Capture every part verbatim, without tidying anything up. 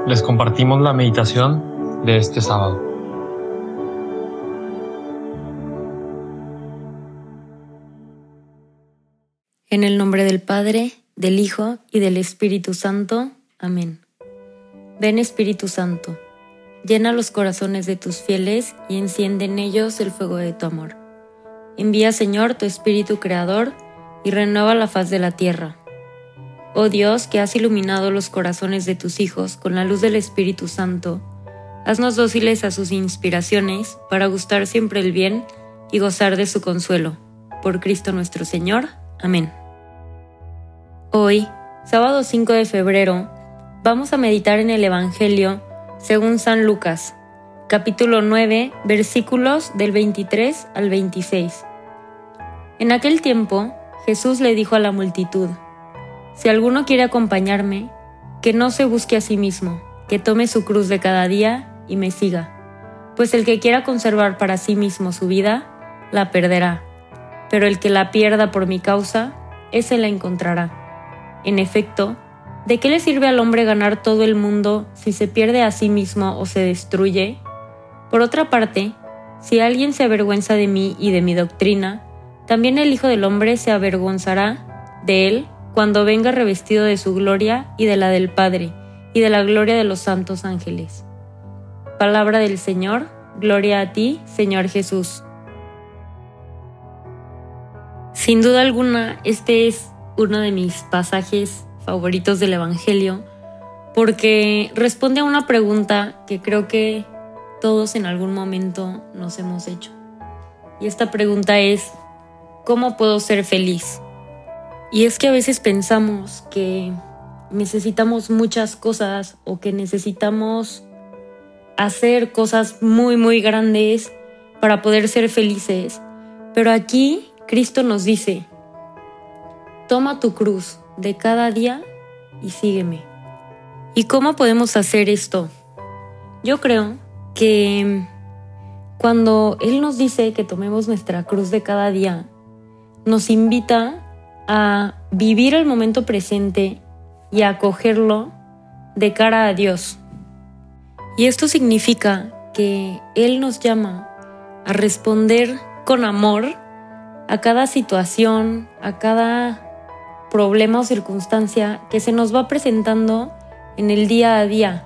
les compartimos la meditación de este sábado. En el nombre del Padre, del Hijo y del Espíritu Santo. Amén. Ven, Espíritu Santo, llena los corazones de tus fieles y enciende en ellos el fuego de tu amor. Envía, Señor, tu Espíritu Creador y renueva la faz de la tierra. Oh Dios, que has iluminado los corazones de tus hijos con la luz del Espíritu Santo, haznos dóciles a sus inspiraciones para gustar siempre el bien y gozar de su consuelo. Por Cristo nuestro Señor. Amén. Hoy, sábado cinco de febrero, vamos a meditar en el Evangelio según San Lucas, capítulo nueve, versículos del veintitrés al veintiséis. En aquel tiempo, Jesús le dijo a la multitud: Si alguno quiere acompañarme, que no se busque a sí mismo, que tome su cruz de cada día y me siga. Pues el que quiera conservar para sí mismo su vida, la perderá. Pero el que la pierda por mi causa, ese la encontrará. En efecto, ¿de qué le sirve al hombre ganar todo el mundo si se pierde a sí mismo o se destruye? Por otra parte, si alguien se avergüenza de mí y de mi doctrina, también el Hijo del Hombre se avergonzará de él cuando venga revestido de su gloria y de la del Padre, y de la gloria de los santos ángeles. Palabra del Señor, gloria a ti, Señor Jesús. Sin duda alguna, este es uno de mis pasajes favoritos del Evangelio, porque responde a una pregunta que creo que todos en algún momento nos hemos hecho. Y esta pregunta es: ¿cómo puedo ser feliz? Y es que a veces pensamos que necesitamos muchas cosas o que necesitamos hacer cosas muy, muy grandes para poder ser felices. Pero aquí Cristo nos dice: toma tu cruz de cada día y sígueme. ¿Y cómo podemos hacer esto? Yo creo que cuando Él nos dice que tomemos nuestra cruz de cada día, nos invita a vivir el momento presente y a acogerlo de cara a Dios. Y esto significa que Él nos llama a responder con amor a cada situación, a cada problema o circunstancia que se nos va presentando en el día a día.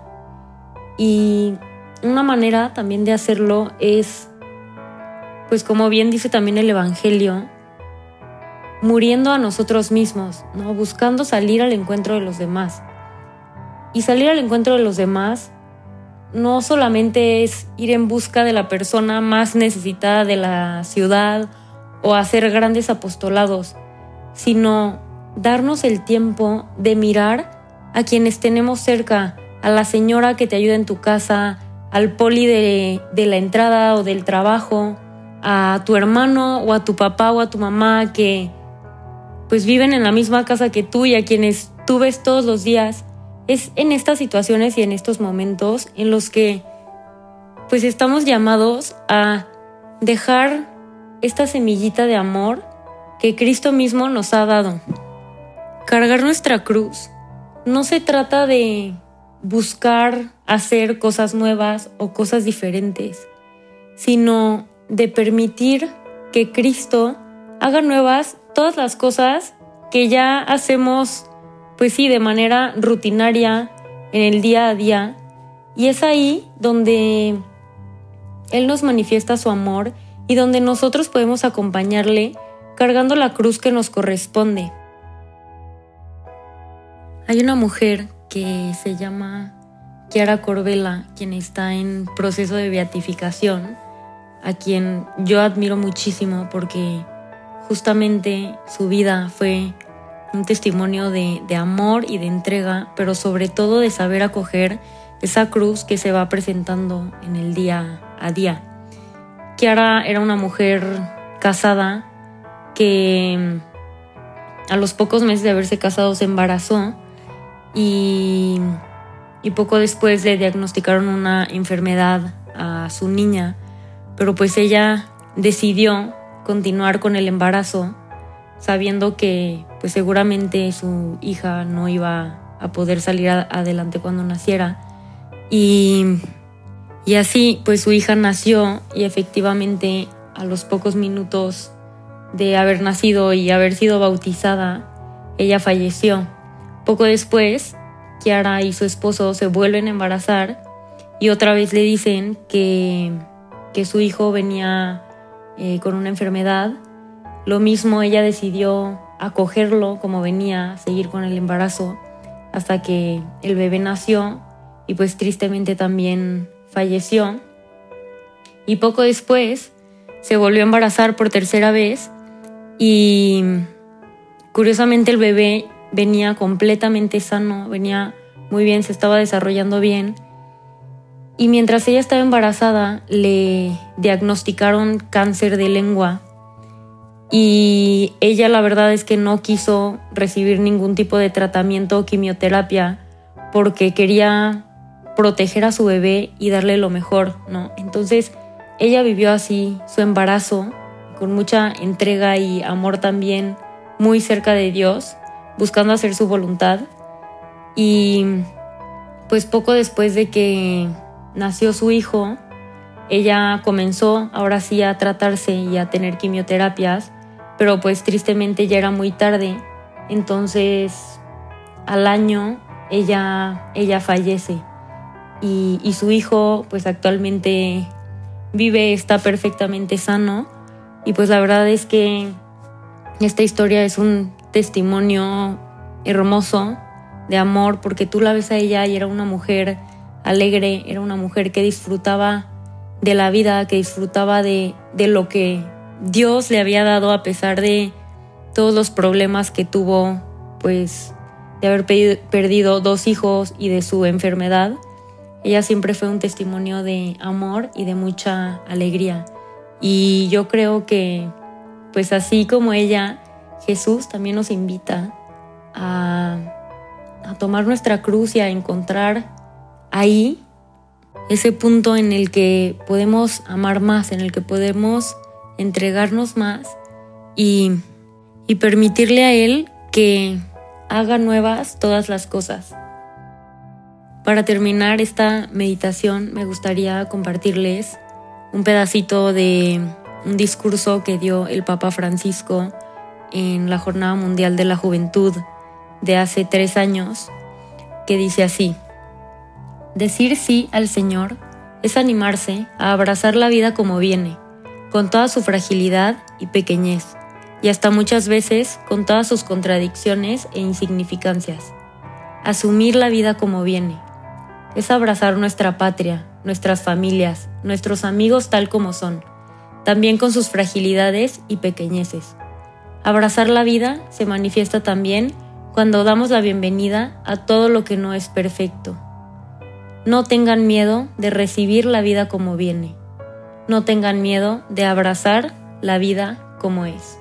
Y una manera también de hacerlo es, pues como bien dice también el Evangelio, muriendo a nosotros mismos, ¿no? Buscando salir al encuentro de los demás. Y salir al encuentro de los demás no solamente es ir en busca de la persona más necesitada de la ciudad o hacer grandes apostolados, sino darnos el tiempo de mirar a quienes tenemos cerca, a la señora que te ayuda en tu casa, al poli de, de la entrada o del trabajo, a tu hermano o a tu papá o a tu mamá que pues viven en la misma casa que tú y a quienes tú ves todos los días. Es en estas situaciones y en estos momentos en los que pues estamos llamados a dejar esta semillita de amor que Cristo mismo nos ha dado. Cargar nuestra cruz no se trata de buscar hacer cosas nuevas o cosas diferentes, sino de permitir que Cristo haga nuevas todas las cosas que ya hacemos, pues sí, de manera rutinaria en el día a día. Y es ahí donde Él nos manifiesta su amor y donde nosotros podemos acompañarle cargando la cruz que nos corresponde. Hay una mujer que se llama Chiara Corbella, quien está en proceso de beatificación, a quien yo admiro muchísimo porque justamente su vida fue un testimonio de, de amor y de entrega, pero sobre todo de saber acoger esa cruz que se va presentando en el día a día. Chiara era una mujer casada que a los pocos meses de haberse casado se embarazó y, y poco después le diagnosticaron una enfermedad a su niña, pero pues ella decidió continuar con el embarazo sabiendo que pues seguramente su hija no iba a poder salir a- adelante cuando naciera. Y, y así pues su hija nació y efectivamente a los pocos minutos de haber nacido y haber sido bautizada, ella falleció. Poco después, Kiara y su esposo se vuelven a embarazar y otra vez le dicen que, que su hijo venía eh, con una enfermedad. Lo mismo, ella decidió acogerlo como venía, seguir con el embarazo hasta que el bebé nació y pues tristemente también falleció. Y poco después se volvió a embarazar por tercera vez y curiosamente el bebé venía completamente sano, venía muy bien, se estaba desarrollando bien. Y mientras ella estaba embarazada, le diagnosticaron cáncer de lengua. Y ella la verdad es que no quiso recibir ningún tipo de tratamiento o quimioterapia porque quería proteger a su bebé y darle lo mejor, ¿no? Entonces ella vivió así su embarazo con mucha entrega y amor también, muy cerca de Dios, buscando hacer su voluntad. Y pues poco después de que nació su hijo, ella comenzó ahora sí a tratarse y a tener quimioterapias, pero pues tristemente ya era muy tarde. Entonces al año ella, ella fallece y, y su hijo pues actualmente vive, está perfectamente sano. Y pues la verdad es que esta historia es un testimonio hermoso de amor, porque tú la ves a ella y era una mujer alegre, era una mujer que disfrutaba de la vida, que disfrutaba de, de lo que Dios le había dado a pesar de todos los problemas que tuvo, pues de haber pe- perdido dos hijos y de su enfermedad. Ella siempre fue un testimonio de amor y de mucha alegría. Y yo creo que, pues así como ella, Jesús también nos invita a, a tomar nuestra cruz y a encontrar ahí ese punto en el que podemos amar más, en el que podemos entregarnos más y, y permitirle a Él que haga nuevas todas las cosas. Para terminar esta meditación, me gustaría compartirles un pedacito de un discurso que dio el Papa Francisco en la Jornada Mundial de la Juventud de hace tres años, que dice así: decir sí al Señor es animarse a abrazar la vida como viene, con toda su fragilidad y pequeñez, y hasta muchas veces con todas sus contradicciones e insignificancias. Asumir la vida como viene es abrazar nuestra patria, nuestras familias, nuestros amigos tal como son, también con sus fragilidades y pequeñeces. Abrazar la vida se manifiesta también cuando damos la bienvenida a todo lo que no es perfecto. No tengan miedo de recibir la vida como viene. No tengan miedo de abrazar la vida como es.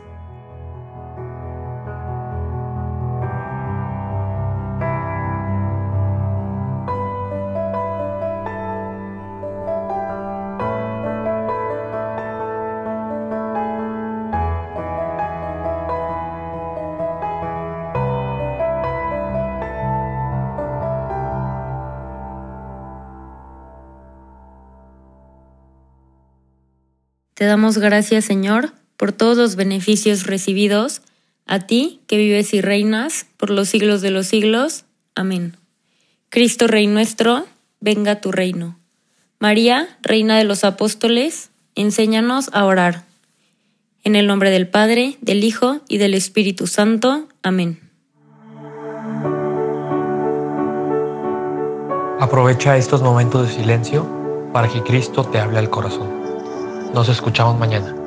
Te damos gracias, Señor, por todos los beneficios recibidos, a ti que vives y reinas por los siglos de los siglos. Amén. Cristo Rey nuestro, venga tu reino. María, Reina de los Apóstoles, enséñanos a orar. En el nombre del Padre, del Hijo y del Espíritu Santo. Amén. Aprovecha estos momentos de silencio para que Cristo te hable al corazón. Nos escuchamos mañana.